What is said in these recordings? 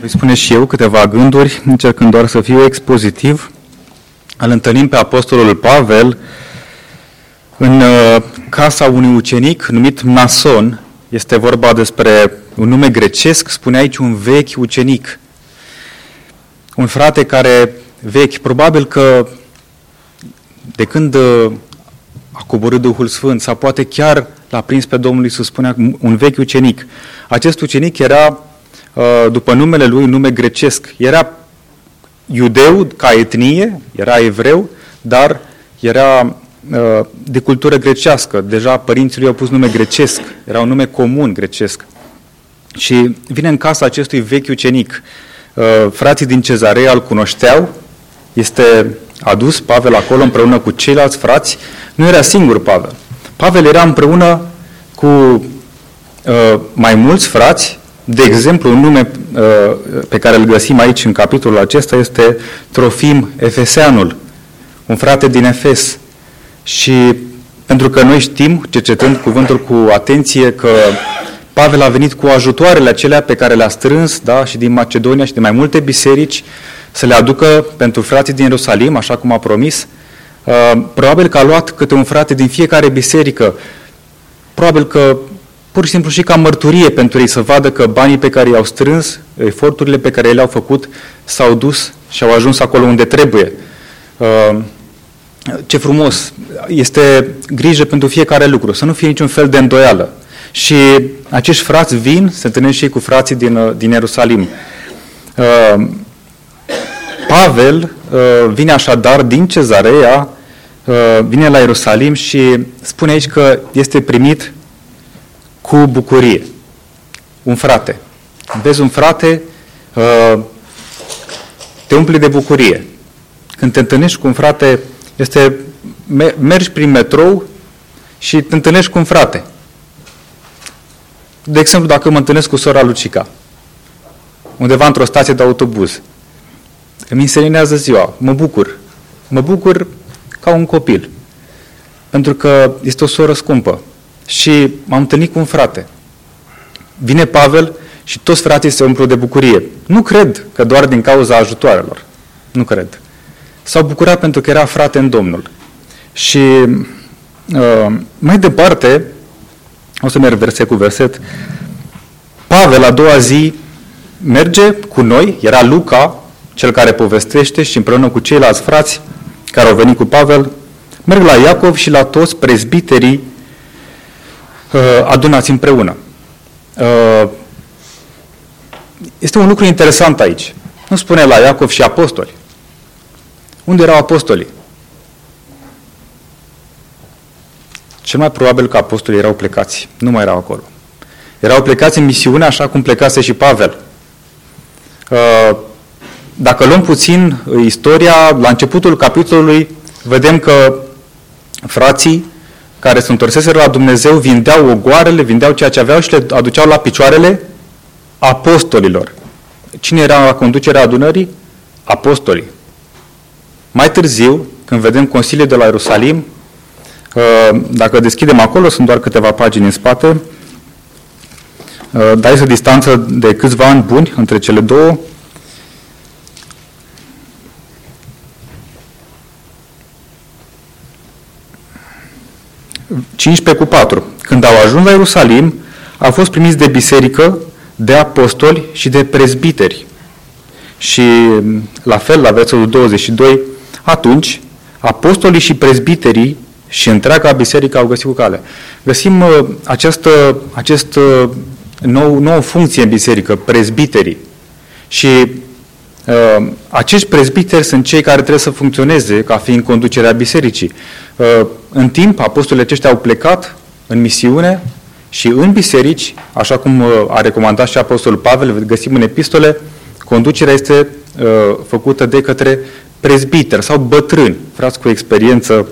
Voi spune și eu câteva gânduri, încercând doar să fiu expozitiv. Îl întâlnim pe apostolul Pavel în casa unui ucenic numit Mnason. Este vorba despre un nume grecesc, spune aici un vechi ucenic. Un frate care vechi, probabil că de când a coborât Duhul Sfânt, sau poate chiar l-a prins pe Domnul Iisus, spunea un vechi ucenic. Acest ucenic era, după numele lui, un nume grecesc. Era iudeu ca etnie, era evreu, dar era de cultură grecească. Deja părinții lui au pus nume grecesc, era un nume comun grecesc. Și vine în casa acestui vechi ucenic. Frații din Cezarea îl cunoșteau, este adus Pavel acolo împreună cu ceilalți frați. Nu era singur Pavel. Pavel era împreună cu mai mulți frați. De exemplu, un nume pe care îl găsim aici în capitolul acesta este Trofim Efeseanul, un frate din Efes. Și pentru că noi știm, cercetând cuvântul cu atenție, că Pavel a venit cu ajutoarele acelea pe care le-a strâns, da, și din Macedonia și din mai multe biserici, să le aducă pentru frații din Ierusalim, așa cum a promis. Probabil că a luat câte un frate din fiecare biserică, probabil că pur și simplu și ca mărturie pentru ei, să vadă că banii pe care i-au strâns, eforturile pe care le-au făcut, s-au dus și au ajuns acolo unde trebuie. Ce frumos! Este grijă pentru fiecare lucru, să nu fie niciun fel de îndoială. Și acești frați vin, se întâlnesc și ei cu frații din Ierusalim. Pavel vine așadar din Cezarea, vine la Ierusalim și spune aici că este primit cu bucurie. Un frate. Vezi un frate, te umpli de bucurie. Când te întâlnești cu un frate, mergi prin metrou și te întâlnești cu un frate. De exemplu, dacă mă întâlnesc cu sora Lucica, undeva într-o stație de autobuz, îmi înseninează ziua, mă bucur ca un copil, pentru că este o soră scumpă și m-am întâlnit cu un frate. Vine Pavel și toți frații se umplu de bucurie. Nu cred că doar din cauza ajutoarelor, nu cred. S-au bucurat pentru că era frate în Domnul. Și mai departe, o să merg verset cu verset, Pavel a doua zi merge cu noi, era Luca, cel care povestește, și împreună cu ceilalți frați care au venit cu Pavel, merg la Iacov și la toți prezbiterii adunați împreună. Este un lucru interesant aici. Nu spune la Iacov și apostoli. Unde erau apostolii? Cel mai probabil că apostolii erau plecați. Nu mai erau acolo. Erau plecați în misiune, așa cum plecase și Pavel. Dacă luăm puțin istoria, la începutul capitolului, vedem că frații care se întorseseră la Dumnezeu vindeau ogoarele, vindeau ceea ce aveau și le aduceau la picioarele apostolilor. Cine era la conducerea adunării? Apostolii. Mai târziu, când vedem Consiliul de la Ierusalim, dacă deschidem acolo, sunt doar câteva pagini în spate, dar este o distanță de câțiva ani buni între cele două. cu 4. Când au ajuns la Ierusalim, au fost primiți de biserică, de apostoli și de prezbiteri. Și la fel, la versetul 22, atunci, apostolii și prezbiterii și întreaga biserică au găsit cu cale. Găsim această nouă funcție în biserică, prezbiterii. Și acești prezbiteri sunt cei care trebuie să funcționeze ca fiind conducerea bisericii. În timp, apostolii aceștia au plecat în misiune și în biserici, așa cum a recomandat și apostolul Pavel, găsim în epistole, conducerea este făcută de către prezbiteri sau bătrâni, frați cu experiență,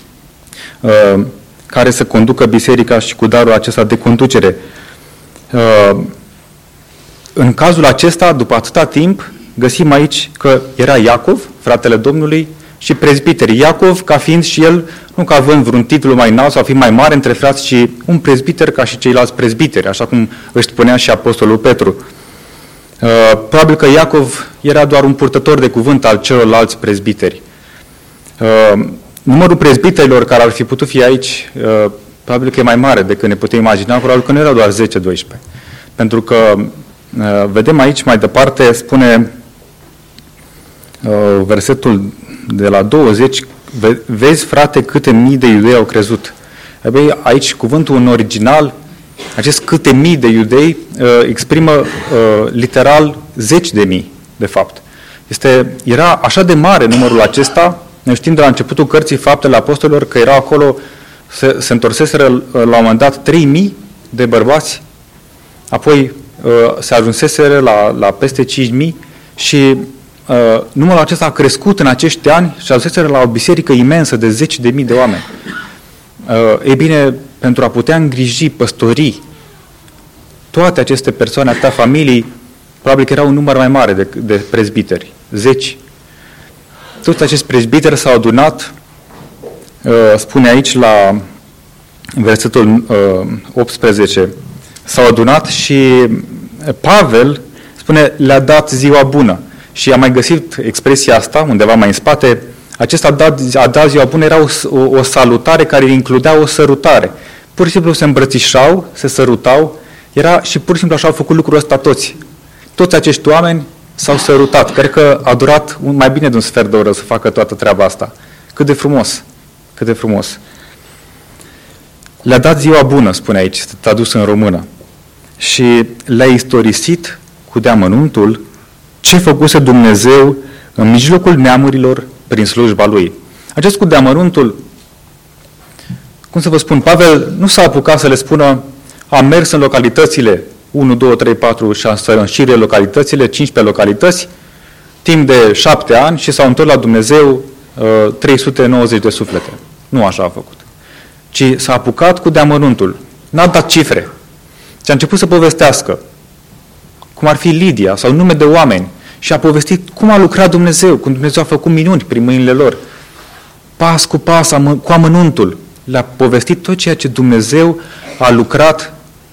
care să conducă biserica și cu darul acesta de conducere. În cazul acesta, după atâta timp, găsim aici că era Iacov, fratele Domnului, și prezbiterii. Iacov, ca fiind și el, nu ca având vreun titlu mai înalt sau fiind mai mare între frați, ci un prezbiter ca și ceilalți prezbiteri, așa cum își spunea și apostolul Petru. Probabil că Iacov era doar un purtător de cuvânt al celorlalți prezbiteri. Numărul prezbiterilor care ar fi putut fi aici, probabil că e mai mare decât ne putem imagina, probabil că nu erau doar 10-12. Pentru că vedem aici mai departe, spune versetul de la 20, vezi, frate, câte mii de iudei au crezut. Aici cuvântul în original, acest câte mii de iudei, exprimă literal zeci de mii, de fapt. Era așa de mare numărul acesta, ne știm de la începutul cărții Faptele Apostolilor că erau acolo, se întorseseră la un moment dat 3.000 de bărbați, apoi se ajunseseră la peste 5.000 și numărul acesta a crescut în acești ani și ajunseseră la o biserică imensă de zeci de mii de oameni. Ei bine, pentru a putea îngriji, păstori toate aceste persoane, atâtea familii, probabil că era un număr mai mare de prezbiteri, zeci. Toți acești prezbiteri s-au adunat, spune aici la versetul 18, s-au adunat și Pavel spune, le-a dat ziua bună. Și am mai găsit expresia asta undeva mai în spate. Acesta a dat ziua bună era o salutare care includea o sărutare. Pur și simplu se îmbrățișau, se sărutau, și pur și simplu așa au făcut lucrul ăsta toți. Toți acești oameni s-au sărutat. Cred că a durat mai bine de un sfert de oră să facă toată treaba asta. Cât de frumos! Cât de frumos! Le-a dat ziua bună, spune aici, tradus în română. Și le-a istorisit cu deamănuntul ce făcuse Dumnezeu în mijlocul neamurilor prin slujba Lui. Acest cu deamănuntul, cum să vă spun, Pavel nu s-a apucat să le spună, am mers în localitățile 1, 2, 3, 4, 6, în șire localitățile, 15 localități, timp de 7 ani și s-au întors la Dumnezeu 390 de suflete. Nu așa a făcut. Ci s-a apucat cu deamănuntul. N-a dat cifre. Și a început să povestească cum ar fi Lidia sau nume de oameni și a povestit cum a lucrat Dumnezeu, cum Dumnezeu a făcut minuni prin mâinile lor. Pas cu pas, cu amănuntul. Le-a povestit tot ceea ce Dumnezeu a lucrat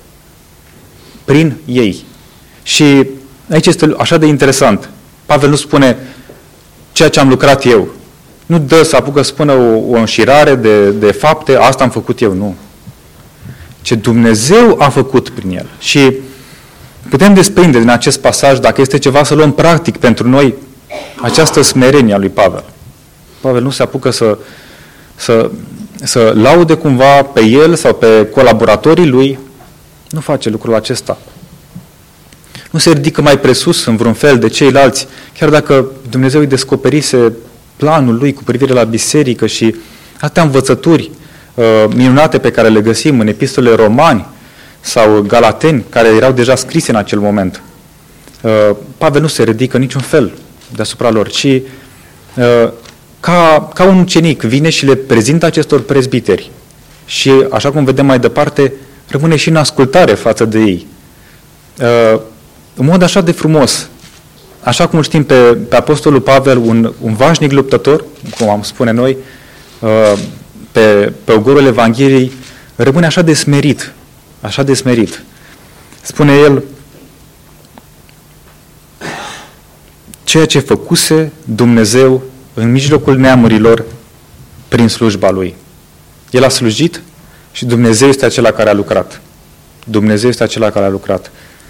prin ei. Și aici este așa de interesant. Pavel nu spune ceea ce am lucrat eu. Nu să apucă să spună o înșirare de fapte, asta am făcut eu, nu. Ce Dumnezeu a făcut prin el. Și putem desprinde din acest pasaj, dacă este ceva să luăm practic pentru noi, această smerenie a lui Pavel. Pavel nu se apucă să laude cumva pe el sau pe colaboratorii lui, nu face lucrul acesta. Nu se ridică mai presus în vreun fel de ceilalți, chiar dacă Dumnezeu îi descoperise planul lui cu privire la biserică și atâtea învățături minunate pe care le găsim în epistolele Romani sau Galateni, care erau deja scrise în acel moment. Pavel nu se ridică niciun fel deasupra lor, ci ca un ucenic vine și le prezintă acestor prezbiteri și, așa cum vedem mai departe, rămâne și în ascultare față de ei. În mod așa de frumos, așa cum știm pe apostolul Pavel, un vașnic luptător, cum am spune noi, pe ogorul Evangheliei, rămâne așa de smerit, așa de smerit. Spune el, ceea ce făcuse Dumnezeu în mijlocul neamurilor prin slujba Lui. El a slujit și Dumnezeu este acela care a lucrat. Dumnezeu este acela care a lucrat.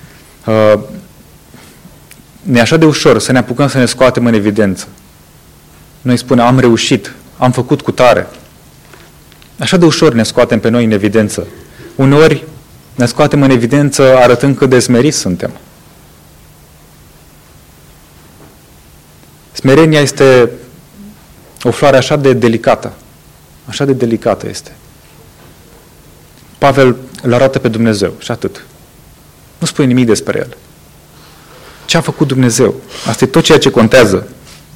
Ne-e așa de ușor să ne apucăm să ne scoatem în evidență. Noi spunem, am reușit, am făcut cu tare. Așa de ușor ne scoatem pe noi în evidență. Uneori ne scoatem în evidență arătând cât de smeriți suntem. Smerenia este o floare așa de delicată. Așa de delicată este. Pavel îl arată pe Dumnezeu și atât. Nu spune nimic despre el. Ce a făcut Dumnezeu? Asta e tot ceea ce contează.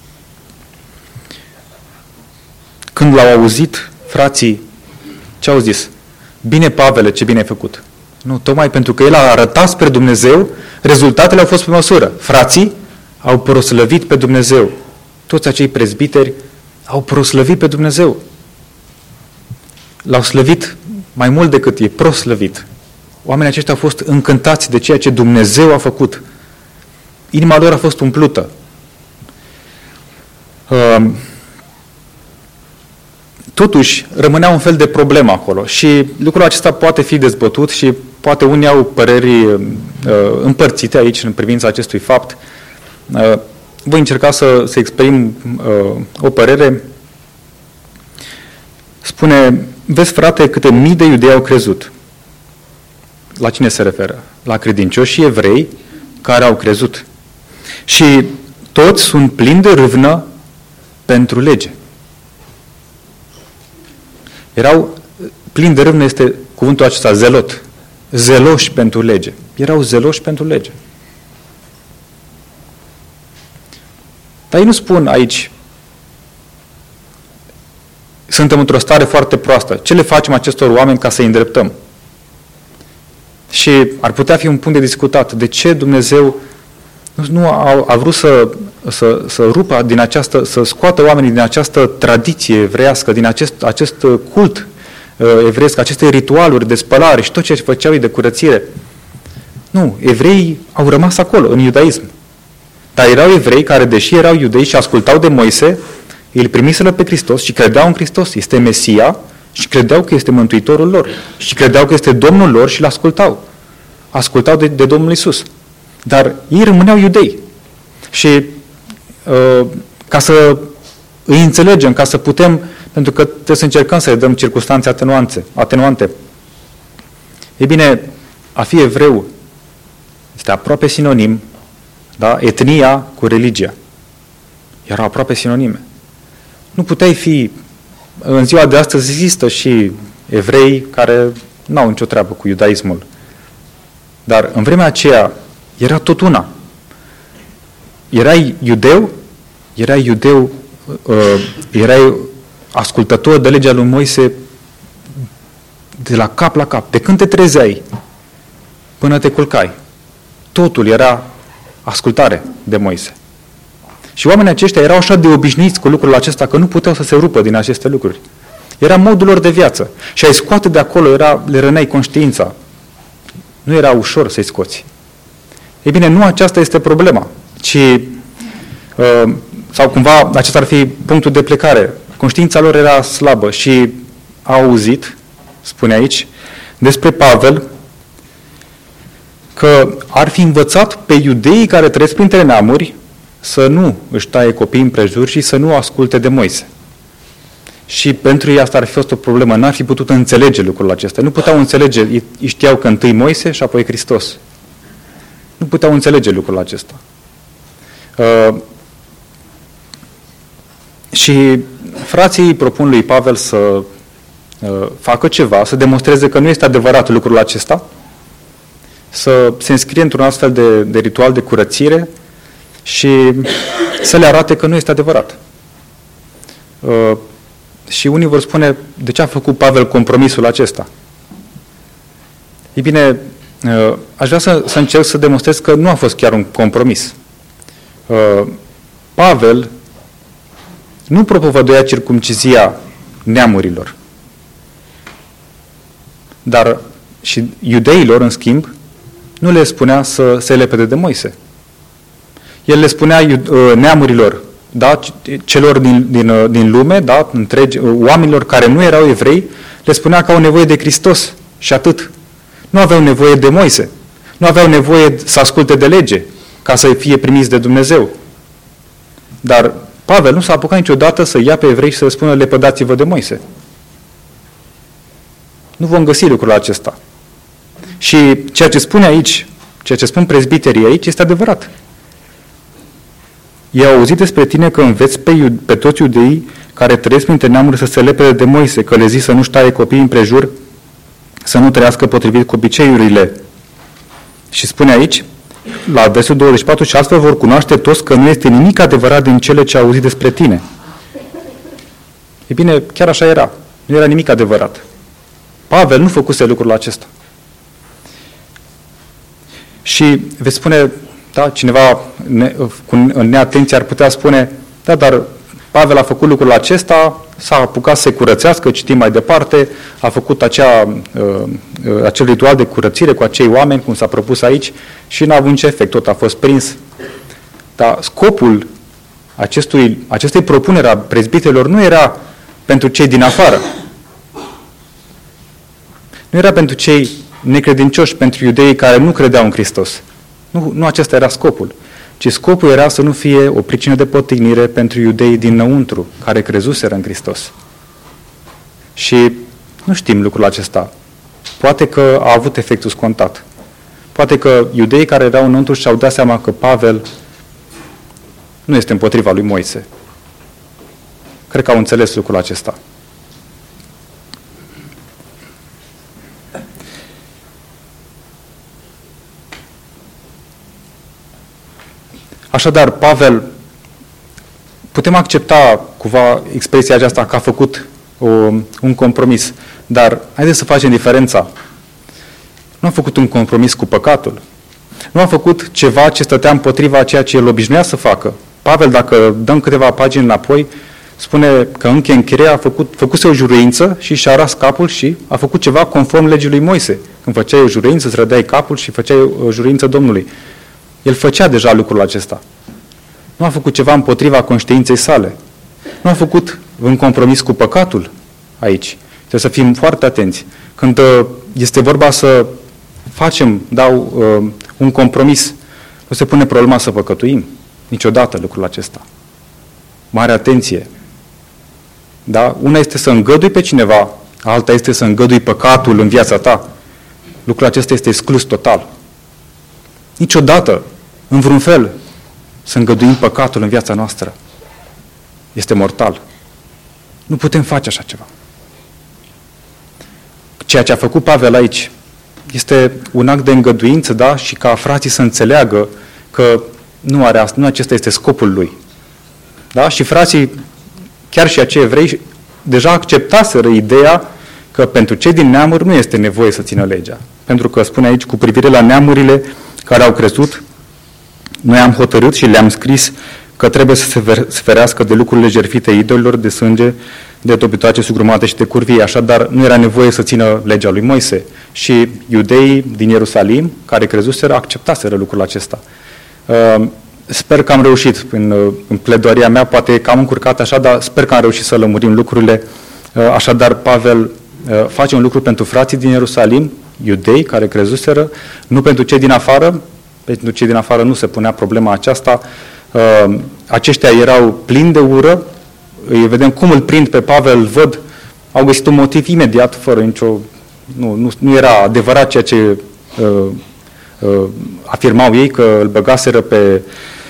Când l-au auzit, frații, ce au zis? Bine, Pavele, ce bine ai făcut. Nu, tocmai pentru că el a arătat spre Dumnezeu, rezultatele au fost pe măsură. Frații au proslăvit pe Dumnezeu. Toți acei prezbiteri au proslăvit pe Dumnezeu. L-au slăvit mai mult decât e proslăvit. Oamenii aceștia au fost încântați de ceea ce Dumnezeu a făcut. inima lor a fost umplută. Totuși, rămânea un fel de problemă acolo și lucrul acesta poate fi dezbătut și poate unii au păreri împărțite aici în privința acestui fapt. Voi încerca să exprim o părere. Spune, vezi frate, câte mii de iudei au crezut. La cine se referă? La credincioși evrei care au crezut. Și toți sunt plini de râvnă pentru lege. Erau plini de râvnă, este cuvântul acesta, zelot. Zeloși pentru lege. Erau zeloși pentru lege. Dar ei nu spun aici, suntem într-o stare foarte proastă. Ce le facem acestor oameni ca să-i îndreptăm? Și ar putea fi un punct de discutat. De ce Dumnezeu nu a vrut să rupă din această, să scoată oamenii din această tradiție evreiască, din acest cult evreiesc, aceste ritualuri de spălare și tot ce făceau ei de curățire? Nu, evreii au rămas acolo, în iudaism. Dar erau evrei care, deși erau iudei și ascultau de Moise, îl primiseră pe Hristos și credeau în Hristos. Este Mesia și credeau că este Mântuitorul lor. Și credeau că este Domnul lor și îl ascultau. Ascultau de Domnul Iisus. Dar ei rămâneau iudei. Și ca să îi înțelegem, ca să putem, pentru că trebuie să încercăm să-i dăm circunstanțe atenuante. Ei bine, a fi evreu este aproape sinonim, da? Etnia cu religia. Erau aproape sinonime. Nu puteai fi, în ziua de astăzi există și evrei care n-au nicio treabă cu iudaismul. Dar în vremea aceea era tot una. Erai erai ascultător de legea lui Moise de la cap la cap. De când te trezeai până te culcai. Totul era ascultare de Moise. Și oamenii aceștia erau așa de obișnuiți cu lucrul acesta că nu puteau să se rupă din aceste lucruri. Era modul lor de viață. Și ai scoate de acolo, le răneai conștiința. Nu era ușor să-i scoți. Ei bine, nu aceasta este problema, ci, sau cumva, acesta ar fi punctul de plecare. Conștiința lor era slabă și au auzit, spune aici, despre Pavel, că ar fi învățat pe iudeii care trăiesc printre neamuri să nu își taie copiii împrejur și să nu asculte de Moise. Și pentru ei asta ar fi fost o problemă. N-ar fi putut înțelege lucrul acesta. Nu puteau înțelege. Ei știau că întâi Moise și apoi Hristos. Nu puteau înțelege lucrul acesta. Și frații propun lui Pavel să facă ceva, să demonstreze că nu este adevărat lucrul acesta, să se înscrie într-un astfel de ritual de curățire și să le arate că nu este adevărat. Și unii vor spune, de ce a făcut Pavel compromisul acesta? Ei bine, aș vrea să încerc să demonstrez că nu a fost chiar un compromis. Pavel nu propovăduia circumcizia neamurilor. Dar și iudeilor, în schimb, nu le spunea să se lepede de Moise. El le spunea neamurilor, da, celor din lume, da, întregi, oamenilor care nu erau evrei, le spunea că au nevoie de Hristos și atât. Nu aveau nevoie de Moise. Nu aveau nevoie să asculte de lege ca să fie primiți de Dumnezeu. Dar Pavel nu s-a apucat niciodată să ia pe evrei și să le spună lepădați-vă de Moise. Nu vom găsi lucrul acesta. Și ceea ce spune aici, ceea ce spun prezbiterii aici, este adevărat. Ei au auzit despre tine că înveți pe toți iudeii care trăiesc printre neamuri să se lepede de Moise, că le zici să nu-și taie copiii împrejur, să nu trăiască potrivit cu obiceiurile. Și spune aici, la versul 24, și astfel vor cunoaște toți că nu este nimic adevărat din cele ce au auzit despre tine. Ei bine, chiar așa era. Nu era nimic adevărat. Pavel nu făcuse lucrul acesta. Și veți spune, da, cineva cu neatenție ar putea spune, da, dar Pavel a făcut lucrul acesta, s-a apucat să se curățească, citim mai departe, a făcut acel ritual de curățire cu acei oameni, cum s-a propus aici, și n-a avut nicio efect, tot a fost prins. Dar scopul acestei propuneri a prezbiterilor nu era pentru cei din afară. Nu era pentru cei necredincioși, pentru iudeii care nu credeau în Hristos. Nu acesta era scopul. Ci scopul era să nu fie o pricină de potignire pentru iudeii dinăuntru, care crezuseră în Hristos. Și nu știm lucrul acesta. Poate că a avut efectul scontat. Poate că iudeii care erau înăuntru și-au dat seama că Pavel nu este împotriva lui Moise. Cred că au înțeles lucrul acesta. Așadar, Pavel, putem accepta cumva expresia aceasta că a făcut un compromis, dar haideți să facem diferența. Nu a făcut un compromis cu păcatul. Nu a făcut ceva ce stătea împotriva ceea ce el obișnuia să facă. Pavel, dacă dăm câteva pagini înapoi, spune că în Cenchrea făcuse o juruință și și-a ras capul și a făcut ceva conform legii lui Moise. Când făceai o juruință, îți rădeai capul și făceai o juruință Domnului. El făcea deja lucrul acesta. Nu a făcut ceva împotriva conștiinței sale. Nu a făcut un compromis cu păcatul aici. Trebuie să fim foarte atenți. Când este vorba să facem, un compromis, nu se pune problema să păcătuim. Niciodată lucrul acesta. Mare atenție. Da? Una este să îngădui pe cineva, alta este să îngădui păcatul în viața ta. Lucrul acesta este exclus total. Niciodată, în vreun fel, să îngăduim păcatul în viața noastră. Este mortal. Nu putem face așa ceva. Ceea ce a făcut Pavel aici este un act de îngăduință, da? Și ca frații să înțeleagă că nu acesta este scopul lui. Da? Și frații, chiar și acei evrei, deja acceptaseră ideea că pentru cei din neamuri nu este nevoie să țină legea. Pentru că spune aici, cu privire la neamurile care au crezut, noi am hotărât și le-am scris că trebuie să se ferească de lucrurile jertfite idolilor, de sânge, de topitoace sugrumate și de curvii. Așadar, nu era nevoie să țină legea lui Moise. Și iudeii din Ierusalim, care crezuseră, acceptaseră lucrul acesta. Sper că am reușit în pledoaria mea, poate că am încurcat așa, dar sper că am reușit să lămurim lucrurile. Așadar, Pavel face un lucru pentru frații din Ierusalim, iudei care crezuseră, nu pentru cei din afară. Pentru cei din afară nu se punea problema aceasta. Aceștia erau plini de ură. Îi vedem cum îl prind pe Pavel, văd, au găsit un motiv imediat, fără nicio... Nu era adevărat ceea ce afirmau ei, că îl băgaseră pe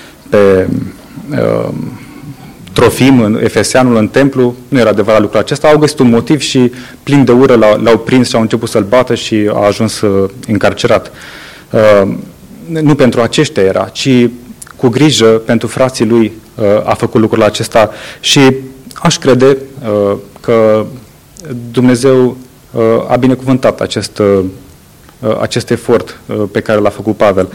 Trofim, în Efesianul, în templu. Nu era adevărat lucrul acesta. Au găsit un motiv și plin de ură l-au prins și au început să-l bată și a ajuns încarcerat. Nu pentru aceștia era, ci cu grijă pentru frații lui a făcut lucrul acesta și aș crede că Dumnezeu a binecuvântat acest efort pe care l-a făcut Pavel.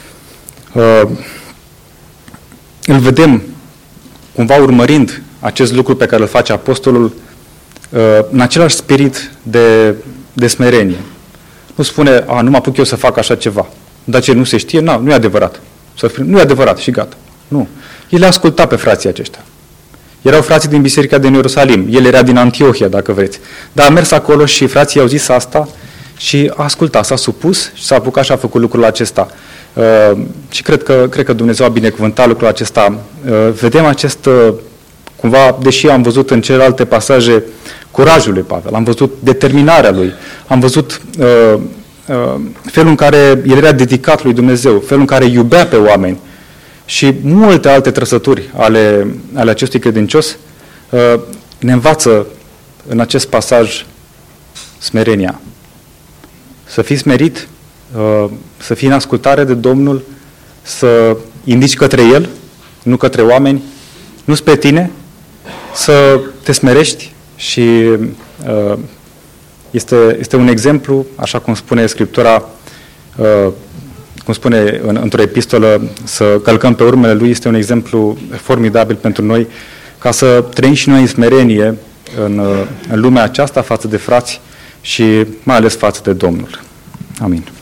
Îl vedem cumva urmărind acest lucru pe care îl face apostolul în același spirit de smerenie. Nu spune, nu mă apuc eu să fac așa ceva. Dar ce nu se știe, nu e adevărat. Nu e adevărat și gata. Nu. El le-a ascultat pe frații aceștia. Erau frații din biserica din Ierusalim. El era din Antiohia, dacă vreți. Dar a mers acolo și frații i-au zis asta și a ascultat, s-a supus și s-a apucat și a făcut lucrul acesta. Și cred că Dumnezeu a binecuvântat lucrul acesta. Vedem acest, cumva, deși am văzut în celelalte pasaje curajul lui Pavel, am văzut determinarea lui, am văzut felul în care el era dedicat lui Dumnezeu, felul în care iubea pe oameni și multe alte trăsături ale acestui credincios, ne învață în acest pasaj smerenia. Să fii smerit, să fii în ascultare de Domnul, să indici către El, nu către oameni, nu spre tine, să te smerești și este un exemplu, așa cum spune Scriptura, cum spune într-o epistolă, să călcăm pe urmele Lui, este un exemplu formidabil pentru noi, ca să trăim și noi în smerenie în lumea aceasta față de frați și mai ales față de Domnul. Amin.